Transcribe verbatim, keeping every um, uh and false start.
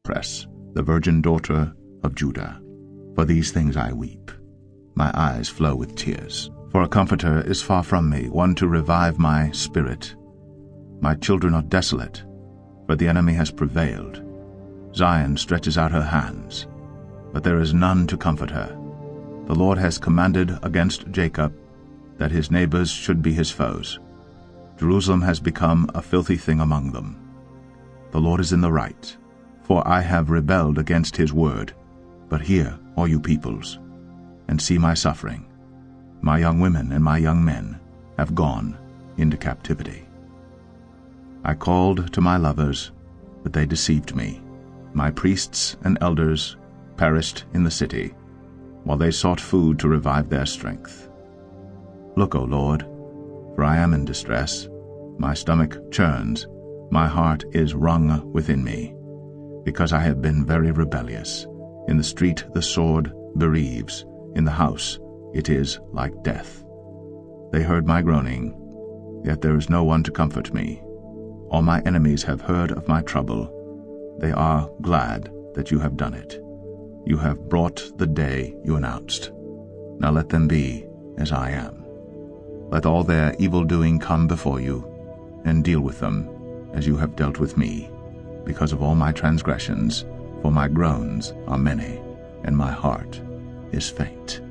press, the virgin daughter of Judah. For these things I weep. My eyes flow with tears. For a comforter is far from me, one to revive my spirit. My children are desolate, for the enemy has prevailed. Zion stretches out her hands, but there is none to comfort her. The Lord has commanded against Jacob that his neighbors should be his foes. Jerusalem has become a filthy thing among them. The Lord is in the right, for I have rebelled against his word. But hear, all you peoples, and see my suffering. My young women and my young men have gone into captivity. I called to my lovers, but they deceived me. My priests and elders perished in the city, while they sought food to revive their strength. Look, O Lord, for I am in distress. My stomach churns, my heart is wrung within me, because I have been very rebellious. In the street the sword bereaves, in the house it is like death. They heard my groaning, yet there is no one to comfort me. All my enemies have heard of my trouble. They are glad that you have done it. You have brought the day you announced. Now let them be as I am. Let all their evil-doing come before you, and deal with them as you have dealt with me, because of all my transgressions, for my groans are many, and my heart is faint.